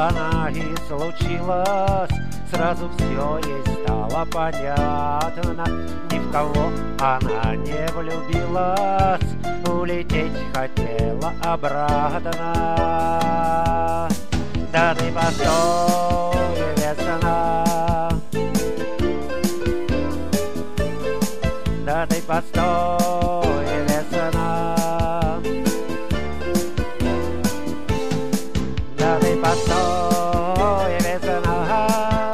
она и случилась. Сразу все ей стало понятно, ни в кого она не влюбилась, улететь хотела обратно. Да ты постой, весна, да ты постой, весна, да ты постой, весна,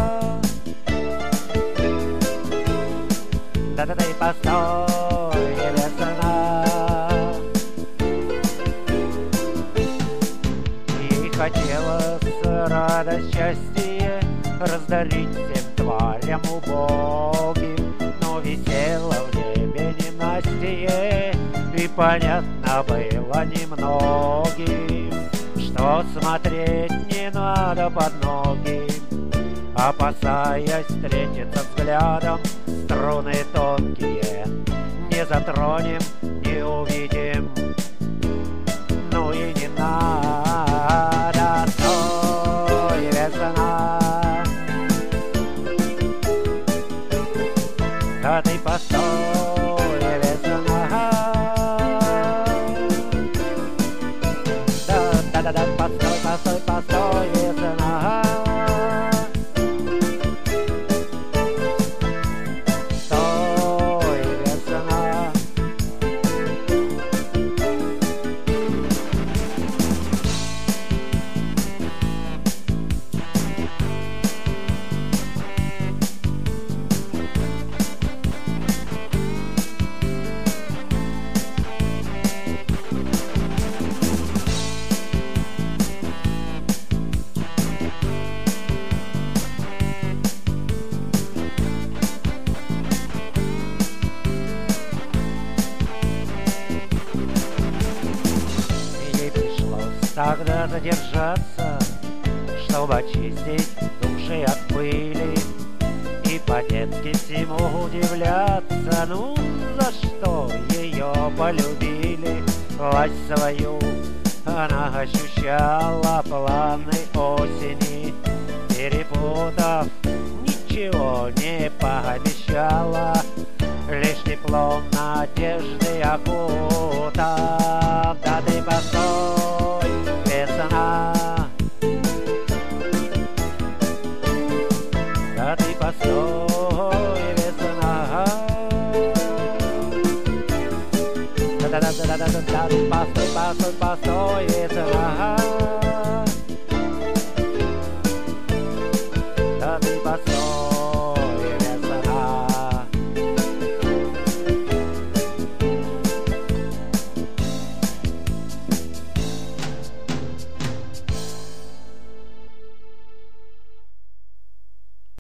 да ты постой, весна. Ей хотелось радость, счастье раздарить всем тварям убогим, но висело в небе ненастье, и понятно было немногим, что смотреть не надо под ноги, опасаясь встретиться взглядом. Струны тонкие не затронем, не увидим, ну и не надо. Стой, весна, да ты постой, весна, да, постой, постой, постой, весна, стой, весна. Ей пришлось тогда задержаться, чтобы очистить души от пыли, и по-детски всему удивляться. Ну, за что ее полюбили? Власть свою она ощущала планы осени, перепутав, ничего не пообещала, лишь теплом надежды окутав. Да ты постой, весна, да ты постой, весна, да ты постой, постой, постой, весна.